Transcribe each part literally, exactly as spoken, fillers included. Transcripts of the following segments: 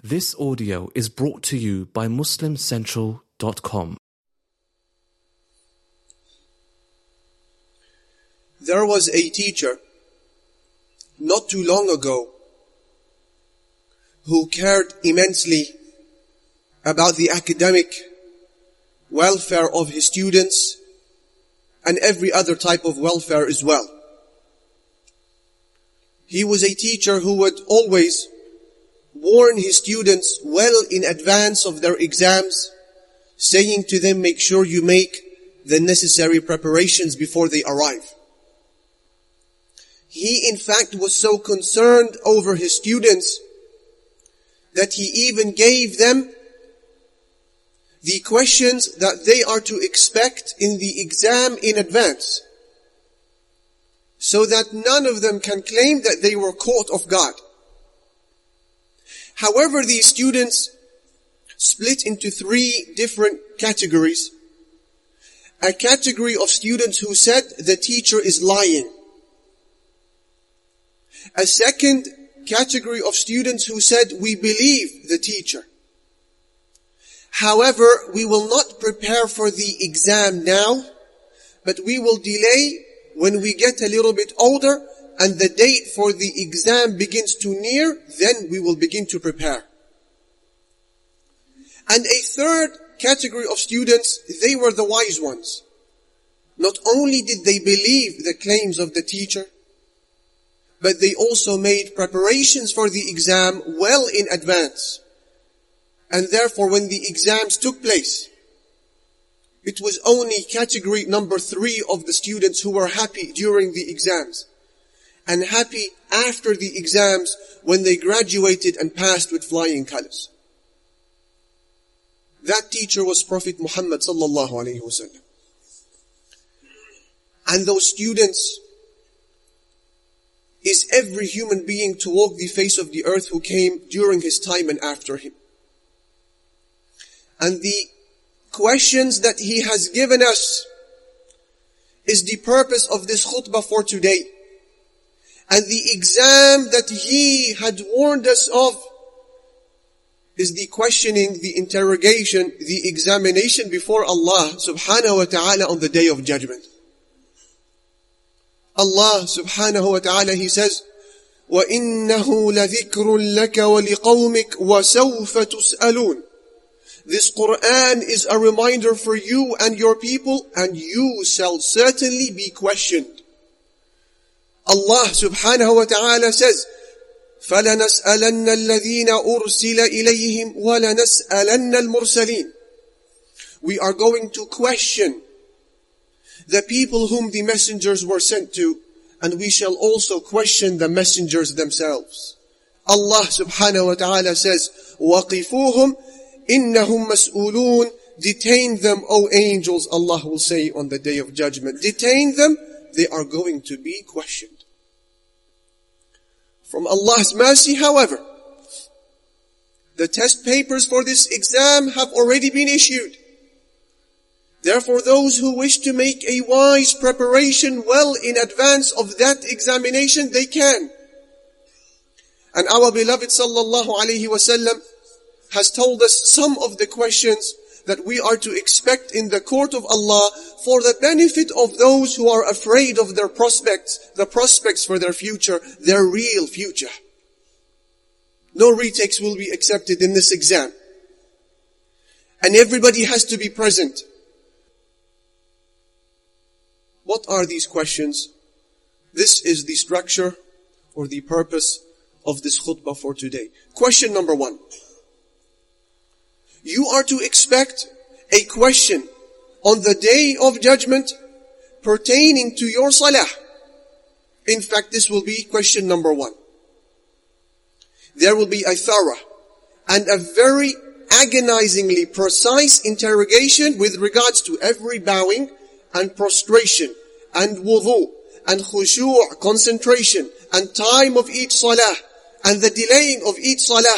This audio is brought to you by Muslim Central dot com. There was a teacher not too long ago who cared immensely about the academic welfare of his students and every other type of welfare as well. He was a teacher who would always warn his students well in advance of their exams, saying to them, make sure you make the necessary preparations before they arrive. He, in fact, was so concerned over his students that he even gave them the questions that they are to expect in the exam in advance, so that none of them can claim that they were caught off guard. However, these students split into three different categories. A category of students who said the teacher is lying. A second category of students who said we believe the teacher. However, we will not prepare for the exam now, but we will delay when we get a little bit older and the date for the exam begins to near, then we will begin to prepare. And a third category of students, they were the wise ones. Not only did they believe the claims of the teacher, but they also made preparations for the exam well in advance. And therefore, when the exams took place, it was only category number three of the students who were happy during the exams and happy after the exams when they graduated and passed with flying colors. That teacher was Prophet Muhammad sallallahu alaihi wasallam. And those students is every human being to walk the face of the earth who came during his time and after him. And the questions that he has given us is the purpose of this khutbah for today. And the exam that he had warned us of is the questioning, the interrogation, the examination before Allah subhanahu wa ta'ala on the day of judgment. Allah subhanahu wa ta'ala, He says, وَإِنَّهُ لَذِكْرٌ لَكَ وَلِقَوْمِكَ وَسَوْفَ تُسْأَلُونَ. This Quran is a reminder for you and your people, and you shall certainly be questioned. Allah subhanahu wa ta'ala says, فَلَنَسْأَلَنَّ الَّذِينَ أُرْسِلَ إِلَيْهِمْ وَلَنَسْأَلَنَّ الْمُرْسَلِينَ. We are going to question the people whom the messengers were sent to, and we shall also question the messengers themselves. Allah subhanahu wa ta'ala says, وَقِفُوهُمْ إِنَّهُمْ مَسْئُولُونَ. Detain them, O angels, Allah will say on the day of judgment. Detain them, they are going to be questioned. From Allah's mercy, however, the test papers for this exam have already been issued. Therefore, those who wish to make a wise preparation well in advance of that examination, they can. And our beloved sallallahu alaihi wasallam has told us some of the questions that we are to expect in the court of Allah for the benefit of those who are afraid of their prospects, the prospects for their future, their real future. No retakes will be accepted in this exam. And everybody has to be present. What are these questions? This is the structure or the purpose of this khutbah for today. Question number one. You are to expect a question on the day of judgment pertaining to your salah. In fact, this will be question number one. There will be a thorough and a very agonizingly precise interrogation with regards to every bowing and prostration and wudu and khushu', concentration and time of each salah and the delaying of each salah.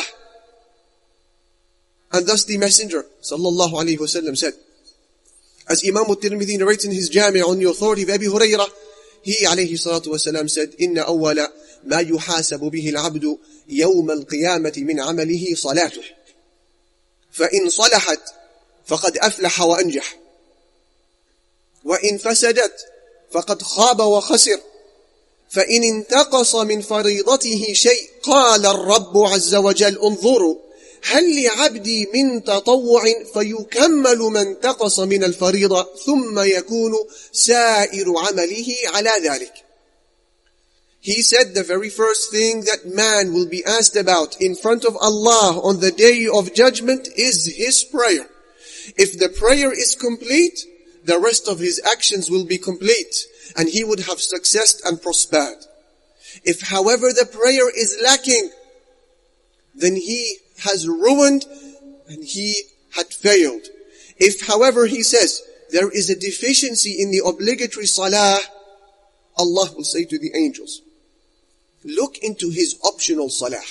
And thus the Messenger sallallahu alaihi wasallam said, as Imam al-Tirmidhi narrates in his Jami' on the authority of Abi Hurairah, he alayhi salatu wasalam said, إِنَّ أَوَّلَ مَا يُحَاسَبُ بِهِ الْعَبْدُ يوم القيامة من عمله صلاته فإن صلحت فقد أفلح وأنجح وإن فسدت فقد خاب وخسر فإن انتقص من فريضته شيء قال الرب عز وجل انظروا هل لعبدي من تطوع فيكمل ما انتقص من الفريضة ثم يكون سائر عمله على ذلك. He said the very first thing that man will be asked about in front of Allah on the day of judgment is his prayer. If the prayer is complete, the rest of his actions will be complete and he would have success and prospered. If however the prayer is lacking, then he has ruined and he had failed. If however he says there is a deficiency in the obligatory salah, Allah will say to the angels, look into his optional salah,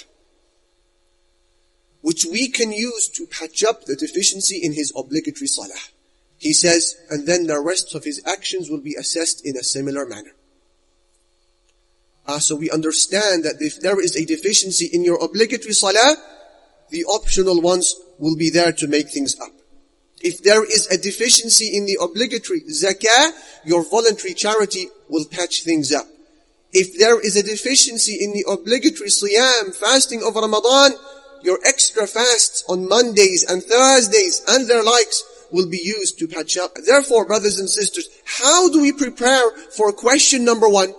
which we can use to patch up the deficiency in his obligatory salah. He says, and then the rest of his actions will be assessed in a similar manner. Ah, so we understand that if there is a deficiency in your obligatory salah, the optional ones will be there to make things up. If there is a deficiency in the obligatory zakah, your voluntary charity will patch things up. If there is a deficiency in the obligatory siyam, fasting of Ramadan, your extra fasts on Mondays and Thursdays and their likes will be used to patch up. Therefore, brothers and sisters, how do we prepare for question number one?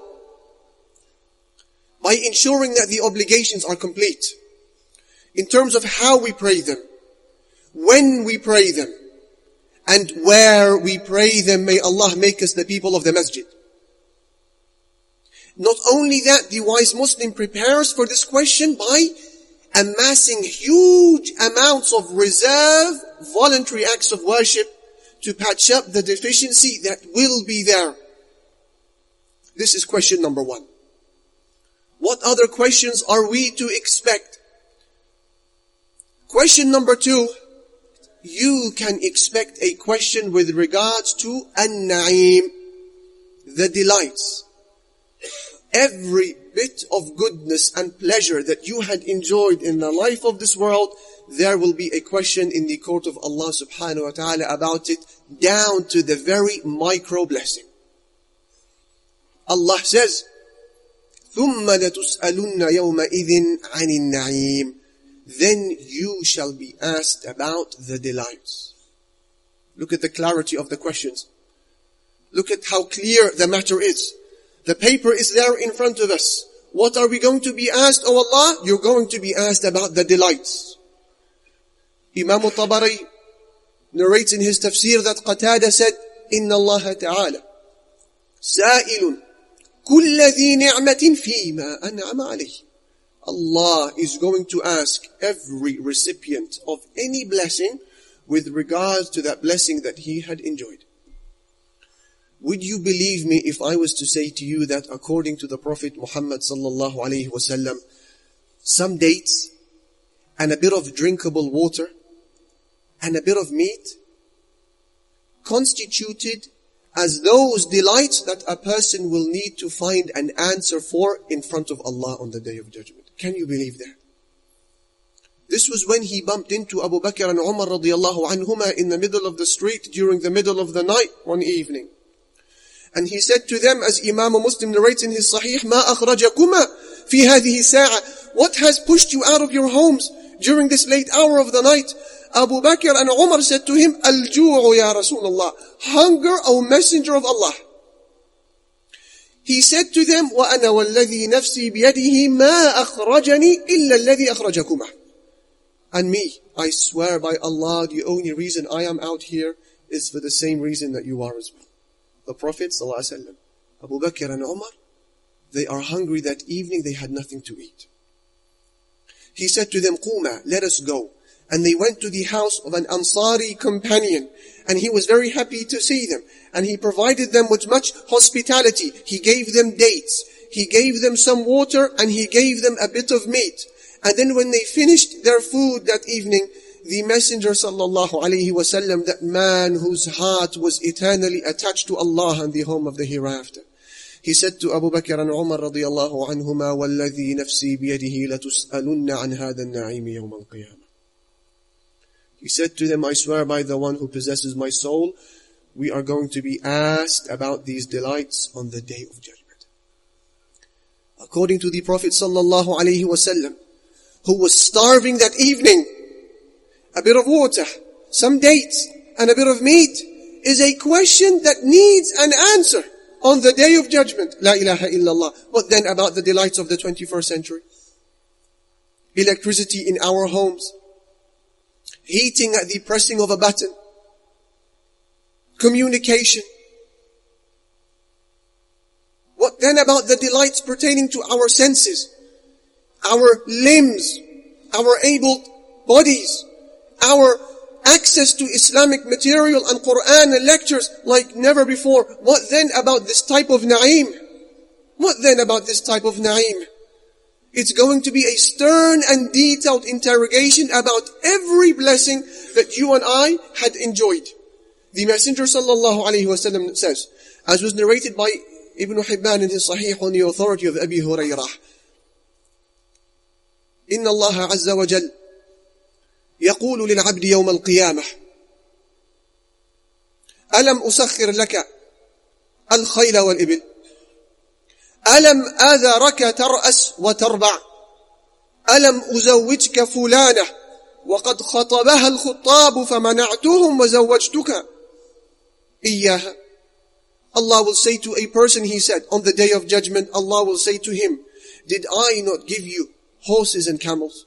By ensuring that the obligations are complete. In terms of how we pray them, when we pray them, and where we pray them, may Allah make us the people of the masjid. Not only that, the wise Muslim prepares for this question by amassing huge amounts of reserve, voluntary acts of worship to patch up the deficiency that will be there. This is question number one. What other questions are we to expect? Question number two, you can expect a question with regards to an-na'im, the delights. Every bit of goodness and pleasure that you had enjoyed in the life of this world, there will be a question in the court of Allah subhanahu wa ta'ala about it, down to the very micro blessing. Allah says, ثُمَّ لَتُسْأَلُنَّ يَوْمَئِذٍ عَنِ النَّعِيمِ. Then you shall be asked about the delights. Look at the clarity of the questions. Look at how clear the matter is. The paper is there in front of us. What are we going to be asked, O Allah? You're going to be asked about the delights. Imam al-Tabari narrates in his tafsir that Qatada said, إِنَّ اللَّهَ تَعَالَى سَائِلٌ كُلَّ ذِي نِعْمَةٍ فِي مَا أَنْعَمَ عَلَيْهِ. Allah is going to ask every recipient of any blessing with regards to that blessing that he had enjoyed. Would you believe me if I was to say to you that according to the Prophet Muhammad sallallahu alaihi wasallam, some dates and a bit of drinkable water and a bit of meat constituted as those delights that a person will need to find an answer for in front of Allah on the Day of Judgment. Can you believe that? This was when he bumped into Abu Bakr and Umar radiallahu anhuma in the middle of the street during the middle of the night one evening. And he said to them, as Imam Muslim narrates in his Sahih, مَا أَخْرَجَكُمَا فِي هَذِهِ سَاعَةِ. What has pushed you out of your homes during this late hour of the night? Abu Bakr and Umar said to him, Al-ju'u ya Rasulullah. Hunger, O Messenger of Allah. He said to them, وَأَنَا وَالَّذِي نَفْسِي بِيَدِهِ مَا أَخْرَجَنِي إِلَّا الَّذِي أَخْرَجَكُمَا. And me, I swear by Allah, the only reason I am out here is for the same reason that you are as well. The Prophet ﷺ, Abu Bakr and Umar, they are hungry that evening, they had nothing to eat. He said to them, قُومَا, let us go. And they went to the house of an Ansari companion. And he was very happy to see them. And he provided them with much hospitality. He gave them dates. He gave them some water and he gave them a bit of meat. And then when they finished their food that evening, the Messenger sallallahu alaihi wasallam, that man whose heart was eternally attached to Allah and the home of the hereafter, He said to Abu Bakr and Umar radiyallahu anhuma, وَالَّذِي نَفْسِي بِيَدِهِ لَتُسْأَلُنَّ عَنْ هَذَا النَّعِيمِ يَوْمَ الْقِيَامَةِ. He said to them, I swear by the one who possesses my soul, we are going to be asked about these delights on the day of judgment. According to the Prophet sallallahu alaihi wasallam, who was starving that evening, a bit of water, some dates, and a bit of meat is a question that needs an answer on the day of judgment. La ilaha illallah. What then about the delights of the twenty-first century? Electricity in our homes, heating at the pressing of a button, communication. What then about the delights pertaining to our senses, our limbs, our able bodies, our access to Islamic material and Quran and lectures like never before? What then about this type of na'im? What then about this type of na'im? It's going to be a stern and detailed interrogation about every blessing that you and I had enjoyed. The Messenger sallallahu alayhi wa sallam says, as was narrated by Ibn Hibban in his Sahih on the authority of Abi Hurairah, إن الله عز وجل يقول للعبد يوم القيامة ألم أسخر لك الخيل والإبل ألم آذرك ترأس وتربع ألم أزوجك فلانة وقد خطبها الخطاب فمنعتهم وزوجتك إياها. Allah will say to a person, he said, on the day of judgment, Allah will say to him, did I not give you horses and camels?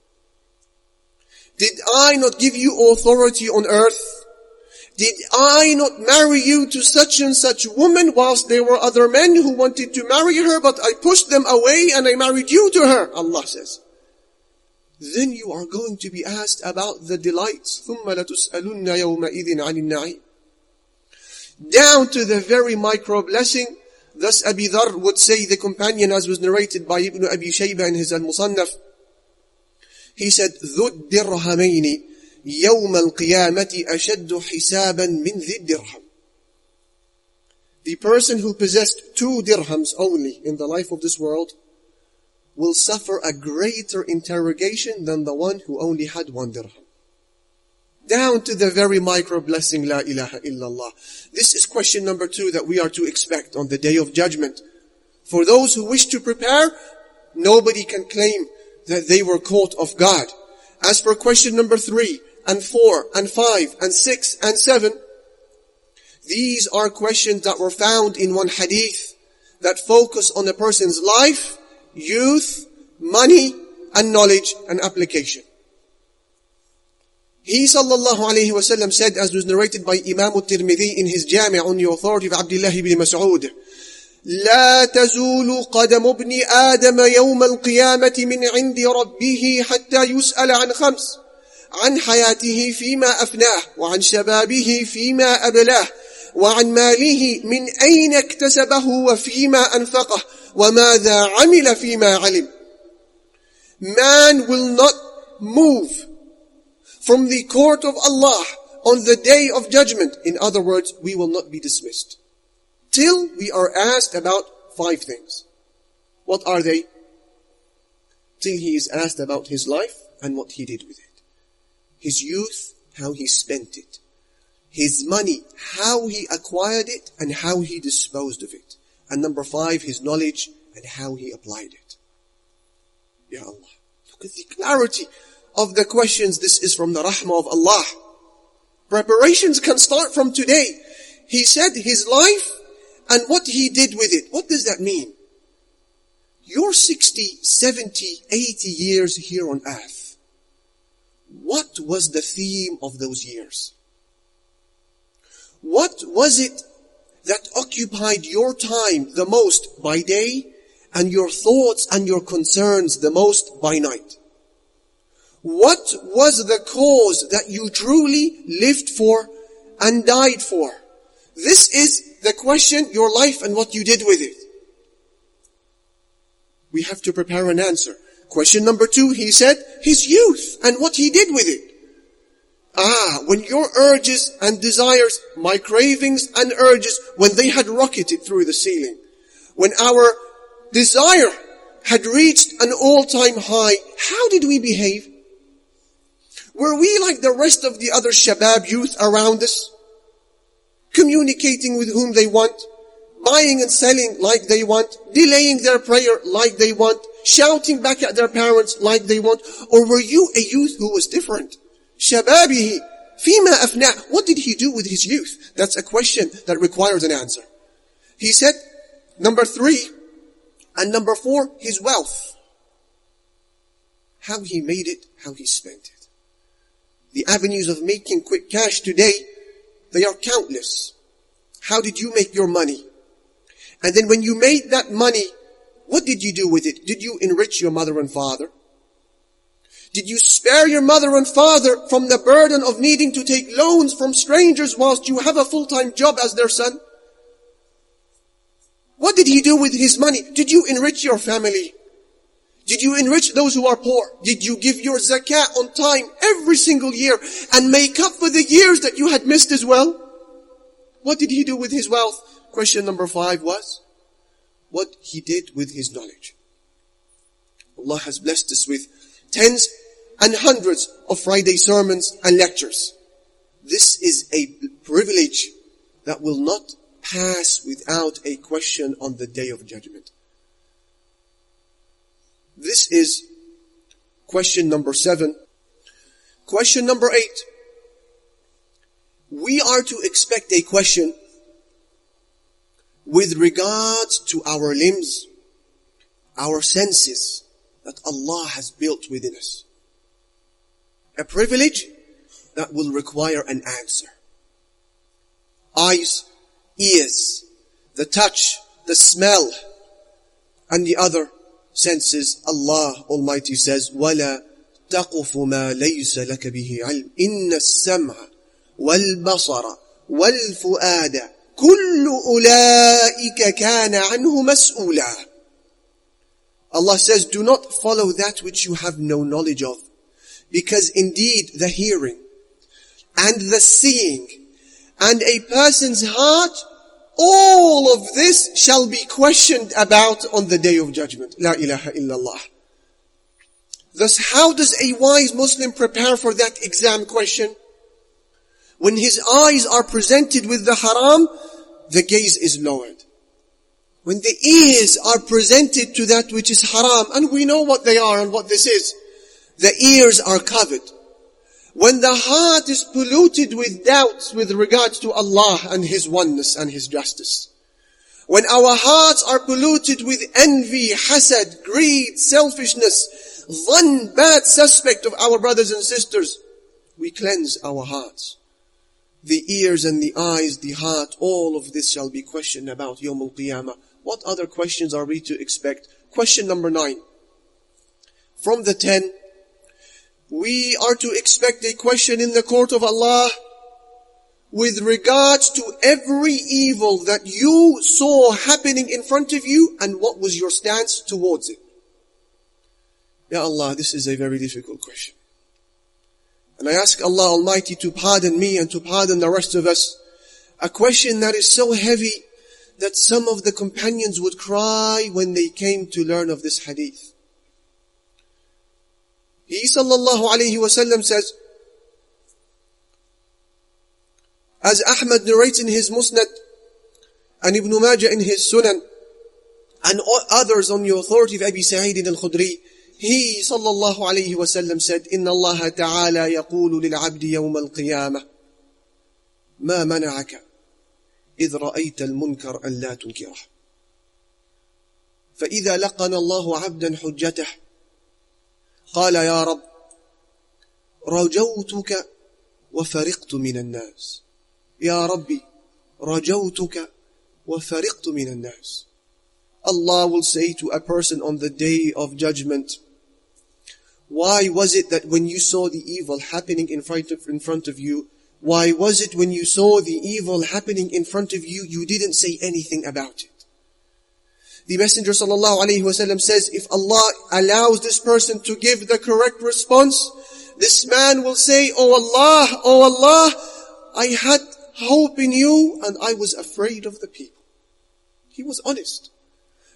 Did I not give you authority on earth? Did I not marry you to such and such woman whilst there were other men who wanted to marry her, but I pushed them away and I married you to her? Allah says. Then you are going to be asked about the delights. ثُمَّ لَتُسْأَلُنَّ يَوْمَئِذٍ عَنِ النَّعِيمِ. Down to the very micro blessing. Thus Abi Dharr would say, the companion, as was narrated by Ibn Abi Shayba in his Al-Musannaf, he said, ذُو الدِّرْهَمَيْنِ يَوْمَ الْقِيَامَةِ أَشَدُّ حِسَابًا مِنْ ذِي الدِّرْهَمِ. The person who possessed two dirhams only in the life of this world will suffer a greater interrogation than the one who only had one dirham. Down to the very micro blessing, La ilaha illallah. This is question number two that we are to expect on the day of judgment. For those who wish to prepare, nobody can claim that they were caught off guard. As for question number three, and four, and five, and six, and seven, these are questions that were found in one hadith that focus on a person's life, youth, money, and knowledge and application. He sallallahu alayhi wa sallam said, as was narrated by Imam al-Tirmidhi in his Jami' on the authority of Abdullah ibn Mas'ud, لا تزول قدم ابن آدم يوم القيامة من عند ربه حتى يسأل عن خمس عن حياته فيما أفناه وعن شبابه فيما أبلاه وعن ماله من أين اكتسبه وفيما أنفقه وماذا عمل فيما علم. Man will not move from the court of Allah on the day of judgment. In other words, we will not be dismissed till we are asked about five things. What are they? Till he is asked about his life and what he did with it. His youth, how he spent it. His money, how he acquired it and how he disposed of it. And number five, his knowledge and how he applied it. Ya Allah. Look at the clarity of the questions. This is from the rahmah of Allah. Preparations can start from today. He said his life and what he did with it. What does that mean? You're sixty, seventy, eighty years here on earth. What was the theme of those years? What was it that occupied your time the most by day and your thoughts and your concerns the most by night? What was the cause that you truly lived for and died for? This is the question, your life and what you did with it. We have to prepare an answer. Question number two, he said, his youth and what he did with it. Ah, when your urges and desires, my cravings and urges, when they had rocketed through the ceiling. when our desire had reached an all-time high, how did we behave? Were we like the rest of the other shabab youth around us? Communicating with whom they want, buying and selling like they want, delaying their prayer like they want, shouting back at their parents like they want? Or were you a youth who was different? Shababihi, fima afna. What did he do with his youth? That's a question that requires an answer. He said, number three, and number four, his wealth. How he made it, how he spent it. The avenues of making quick cash today, they are countless. How did you make your money? And then when you made that money, what did you do with it? Did you enrich your mother and father? Did you spare your mother and father from the burden of needing to take loans from strangers whilst you have a full-time job as their son? What did he do with his money? Did you enrich your family? Did you enrich those who are poor? Did you give your zakat on time every single year and make up for the years that you had missed as well? What did he do with his wealth? Question number five was, what he did with his knowledge. Allah has blessed us with tens and hundreds of Friday sermons and lectures. This is a privilege that will not pass without a question on the Day of Judgment. This is question number seven. Question number eight. We are to expect a question with regards to our limbs, our senses that Allah has built within us. A privilege that will require an answer. Eyes, ears, the touch, the smell, and the other senses. Allah Almighty says, وَلَا تَقُفُ مَا لَيْسَ لَكَ بِهِ عِلْمٍ إِنَّ السَّمْعَ وَالْبَصَرَ وَالْفُؤَادَ كُلُّ أُولَئِكَ كَانَ عَنْهُ مَسْئُولًا. Allah says, do not follow that which you have no knowledge of, because indeed the hearing and the seeing and a person's heart, all of this shall be questioned about on the Day of Judgment. La ilaha illallah. Thus, how does a wise Muslim prepare for that exam question? When his eyes are presented with the haram, the gaze is lowered. When the ears are presented to that which is haram, and we know what they are and what this is, the ears are covered. When the heart is polluted with doubts with regards to Allah and His oneness and His justice. When our hearts are polluted with envy, hasad, greed, selfishness, dhann, bad suspect of our brothers and sisters, we cleanse our hearts. The ears and the eyes, the heart, all of this shall be questioned about Yawm al-Qiyamah. What other questions are we to expect? Question number nine. From the ten, we are to expect a question in the court of Allah with regards to every evil that you saw happening in front of you and what was your stance towards it. Ya Allah, this is a very difficult question. And I ask Allah Almighty to pardon me and to pardon the rest of us. A question that is so heavy that some of the companions would cry when they came to learn of this hadith. He sallallahu alayhi wa sallam says, as Ahmad narrates in his Musnad, and Ibn Majah in his Sunan, and others on the authority of Abi Sa'id al-Khudri, he sallallahu alayhi wa sallam said, إِنَّ اللَّهَ تَعَالَى يَقُولُ لِلْعَبْدِ يَوْمَ الْقِيَامَةِ مَا مَنَعَكَ إِذْ رَأَيْتَ الْمُنْكَرَ أَنْ لَا تُنْكِرَهُ فَإِذَا لَقَنَ اللَّهُ عَبْدًا حُجَّتَهُ قال يا رب رجوتك وفرقت من الناس يا ربي رجوتك وفرقت من الناس. Allah will say to a person on the Day of Judgment, why was it that when you saw the evil happening in front of, in front of you, why was it when you saw the evil happening in front of you, you didn't say anything about it? The Messenger sallallahu alayhi wa sallam says, if Allah allows this person to give the correct response, this man will say, Oh Allah, Oh Allah, I had hope in you and I was afraid of the people. He was honest.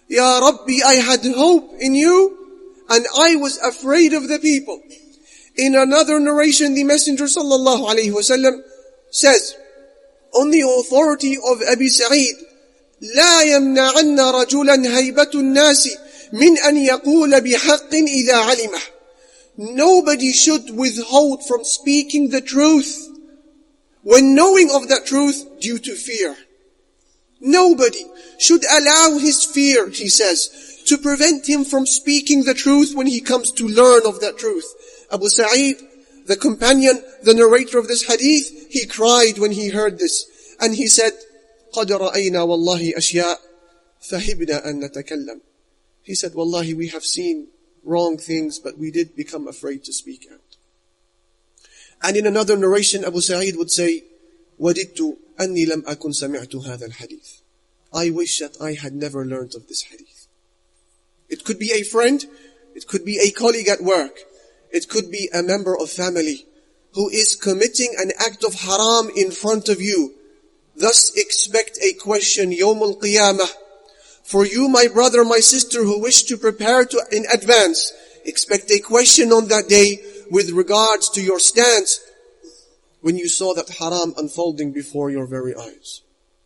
Ya Rabbi, I had hope in you and I was afraid of the people. In another narration, the Messenger sallallahu alayhi wasallam says, on the authority of Abi Sa'id, لا يمنعن رجلا هيبة الناس من أن يقول بحق إذا علمه. Nobody should withhold from speaking the truth when knowing of that truth due to fear. Nobody should allow his fear, he says, to prevent him from speaking the truth when he comes to learn of that truth. Abu Sa'id, the companion, the narrator of this hadith, he cried when he heard this. And he said, قَدْ رَأَيْنَا وَاللَّهِ أَشْيَاء فَهِبْنَا أَن نَتَكَلَّمْ. He said, Wallahi, we have seen wrong things, but we did become afraid to speak out. And in another narration, Abu Sa'id would say, وَدِدْتُ أَنِّي لَمْ أَكُنْ سَمِعْتُ هَذَا الْحَدِيثِ. I wish that I had never learned of this hadith. It could be a friend, it could be a colleague at work, it could be a member of family who is committing an act of haram in front of you. Thus expect a question, Yawm al-Qiyamah. For you, my brother, my sister, who wish to prepare to in advance, expect a question on that day with regards to your stance when you saw that haram unfolding before your very eyes.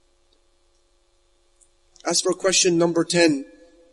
As for question number ten,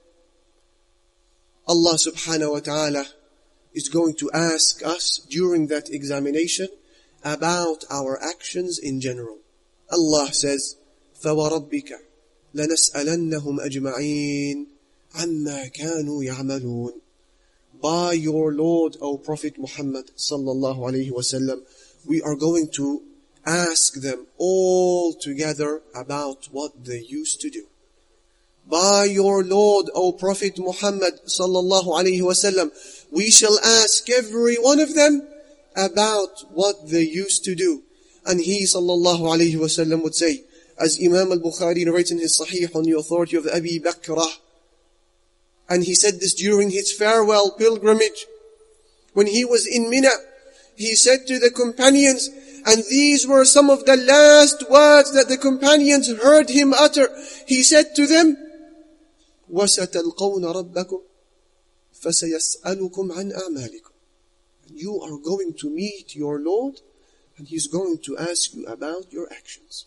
Allah subhanahu wa ta'ala is going to ask us during that examination about our actions in general. Allah says, فَوَرَبِّكَ لَنَسْأَلَنَّهُمْ أَجْمَعِينَ عَمَّا كَانُوا يَعْمَلُونَ. By your Lord, O Prophet Muhammad sallallahu alayhi wasallam, we are going to ask them all together about what they used to do. By your Lord, O Prophet Muhammad sallallahu alayhi wasallam, we shall ask every one of them about what they used to do. And he sallallahu alayhi wasallam would say, as Imam al-Bukhari narrates in his Sahih on the authority of Abi Bakrah, and he said this during his farewell pilgrimage, when he was in Mina, he said to the companions, and these were some of the last words that the companions heard him utter. He said to them, وَسَتَلْقَوْنَ رَبَّكُمْ فَسَيَسْأَلُكُمْ عَنْ أَعْمَالِكُمْ. You are going to meet your Lord, and He's going to ask you about your actions.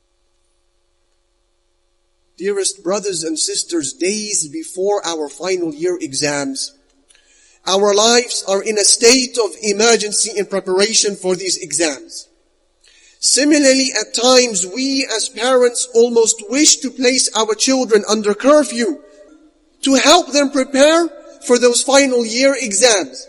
Dearest brothers and sisters, days before our final year exams, our lives are in a state of emergency in preparation for these exams. Similarly, at times, we as parents almost wish to place our children under curfew to help them prepare for those final year exams.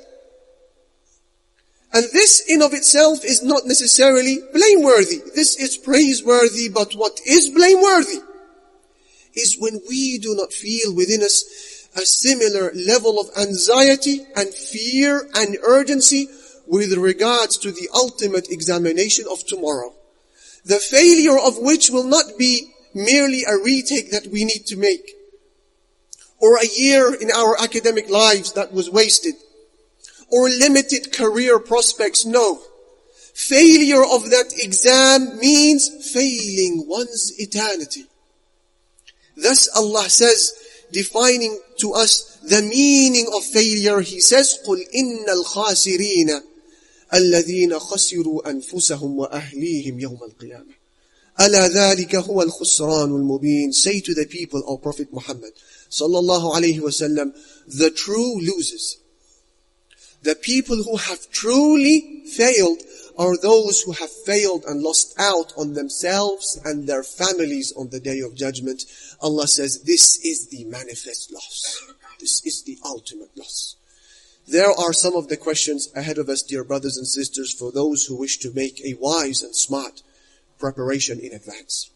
And this in of itself is not necessarily blameworthy. This is praiseworthy, but what is blameworthy is when we do not feel within us a similar level of anxiety and fear and urgency with regards to the ultimate examination of tomorrow. The failure of which will not be merely a retake that we need to make, or a year in our academic lives that was wasted, or limited career prospects. No. Failure of that exam means failing one's eternity. Thus Allah says, defining to us the meaning of failure, He says, قُلْ إِنَّ الْخَاسِرِينَ الَّذِينَ خَسِرُوا أَنفُسَهُمْ وَأَهْلِيهِمْ يَوْمَ الْقِيَامَةِ أَلَا ذَلِكَ هُوَ الْخُسْرَانُ الْمُبِينُ. Say to the people, O Prophet Muhammad sallallahu alayhi wasallam, the true losers, the people who have truly failed, are those who have failed and lost out on themselves and their families on the Day of Judgment. Allah says, this is the manifest loss. This is the ultimate loss. There are some of the questions ahead of us, dear brothers and sisters, for those who wish to make a wise and smart preparation in advance.